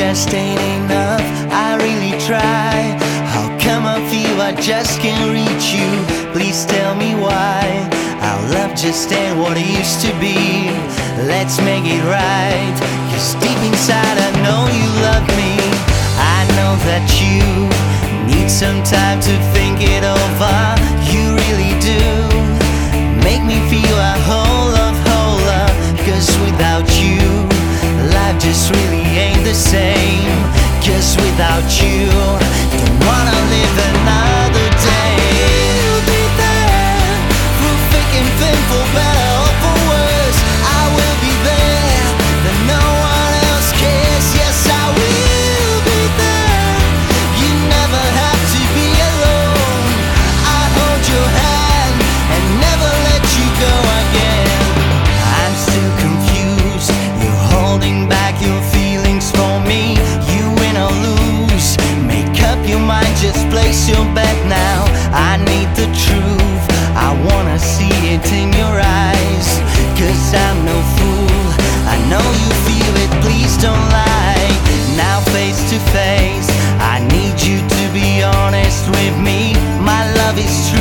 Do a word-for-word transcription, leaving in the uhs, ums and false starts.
just ain't enough. I really try. How come I feel I just can't reach you? Please tell me why. Our love just ain't what it used to be. Let's make it right. 'Cause deep inside I know you love me. I know that you need some time to think it over. You really do make me feel a whole lot wholer. 'Cause without you, life just really ain't the same. 'Cause without you, don't wanna live another day. You'll be there through thick and thin, for better or for worse. I will be there, but no one else cares. Yes, I will be there. You never have to be alone. I hold your hand and never let you go again. I'm still confused. You're holding back your feelings for me. You win or lose, make up your mind, just place your bet now. I need the truth, I wanna see it in your eyes. 'Cause I'm no fool, I know you feel it, please don't lie. Now face to face, I need you to be honest with me. My love is true.